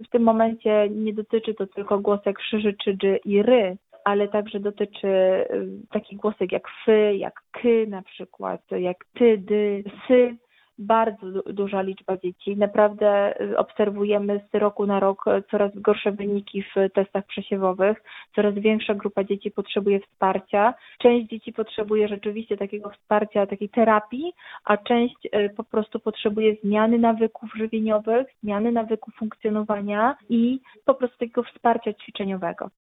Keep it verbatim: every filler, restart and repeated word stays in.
w tym momencie nie dotyczy to tylko głosek szy, czy, dży i ry, ale także dotyczy takich głosek jak fy, jak ky na przykład, jak ty, dy, sy. Bardzo duża liczba dzieci. Naprawdę obserwujemy z roku na rok coraz gorsze wyniki w testach przesiewowych. Coraz większa grupa dzieci potrzebuje wsparcia. Część dzieci potrzebuje rzeczywiście takiego wsparcia, takiej terapii, a część po prostu potrzebuje zmiany nawyków żywieniowych, zmiany nawyków funkcjonowania i po prostu takiego wsparcia ćwiczeniowego.